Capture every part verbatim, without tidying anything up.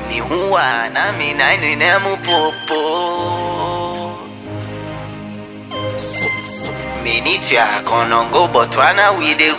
Ni huwa na mi na inu nemu popo. Many track on go, but Botswana we dey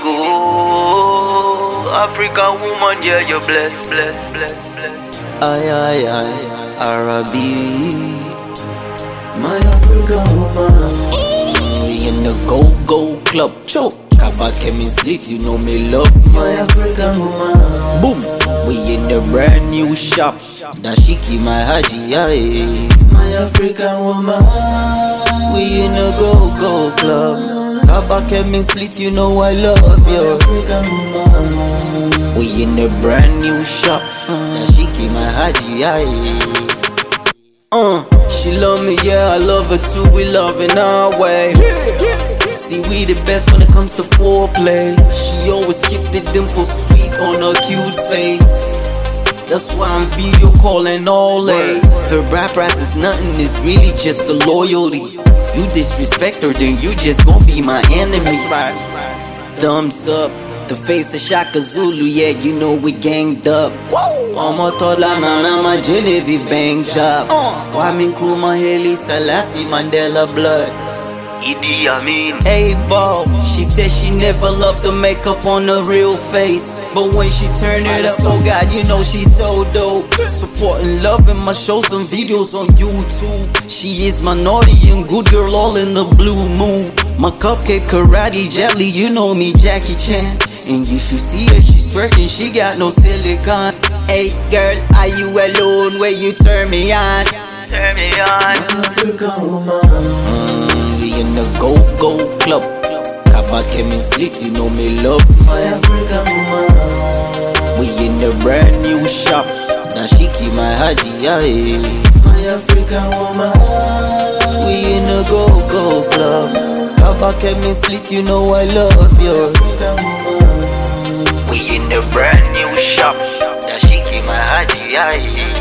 go. African woman, yeah, you bless, bless, bless, bless. Ay, ay, ay, Arabi, my African woman. We in the go-go club, choke. Kaba came in sleep, you know me love my African woman. Boom, we in the brand new shop. Dashiki, my Haji, aye. My African woman. We in the go-go club. Kaba came in sleep, you know I love you. African woman. We in the brand new shop. Dashiki, my Haji, aye. Uh, she love me, yeah, I love her too. We love in our way. See, we the best when it comes to foreplay. She always keep the dimple sweet on her cute face. That's why I'm video calling all day. Her rap price is nothing, it's really just the loyalty. You disrespect her, then you just gon' be my enemy. Thumbs up, the face of Shaka Zulu, yeah, you know we ganged up. Omo tola nana my Genevieve bang job. Kwame Nkrumah, Haile Selassie, Mandela blood. Idi Amin. Hey ball, she said she never loved the makeup on her real face, but when she turned it up, oh God, you know she's so dope. Supporting love and my shows and videos on YouTube. She is my naughty and good girl all in the blue moon. My cupcake karate jelly, you know me Jackie Chan. And you should see her, she's twerking, she got no silicone. Hey girl, are you alone where you turn me on? Turn me on. African woman. Mm, we in the go-go club. Kaba came in sleep, you know me love my African woman. We in the brand new shop. Dashiki, my Haji, aye. My African woman. We in the go-go club. Kaba came in sleep, you know I love you. African woman. We in the brand new shop. Dashiki, my Haji, aye.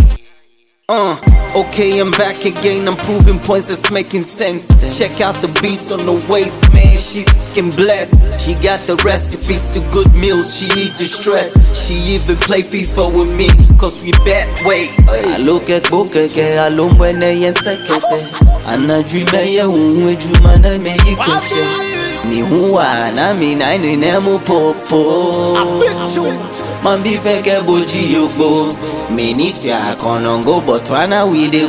Uh, okay, I'm back again, I'm proving points that's making sense. Check out the beast on the waist, man, she's fucking blessed. She got the recipes to good meals, she eases stress. She even play FIFA with me, cause we bet weight. I look at Bokeke, I look when they sekete. And I dream that you won't dream and I make you catch it. Ni huwa na mi na inu nemu popo. Mambi feke boji yogbo. Many track on go, Botswana we dey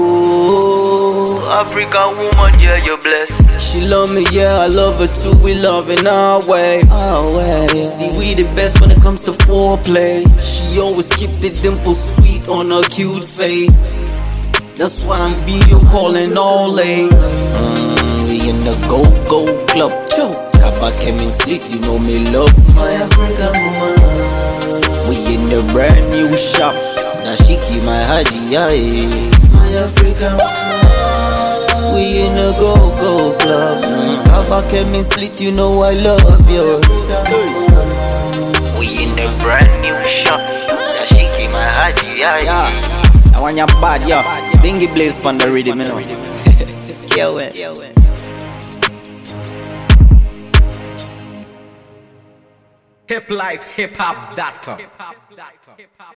go. African woman, yeah, you blessed. She love me, yeah, I love her too. We love in our way. Our way, yeah. See, we the best when it comes to foreplay. She always keep the dimple sweet on her cute face. That's why I'm video calling all day. Mm, we in the go-go club. Kaba came in sleep, you know me love my African woman. We in the brand new shop. Dashiki, my Haji, aye. My African woman. We in the go-go club. Mm. Kaba came in sleep, you know I love you. We in the brand new shop. Dashiki, my Haji, aye. Yeah. I want your bad, yo. Bingy Blaze pon the rhythm, you know. Scale it. hip life hip hop dot com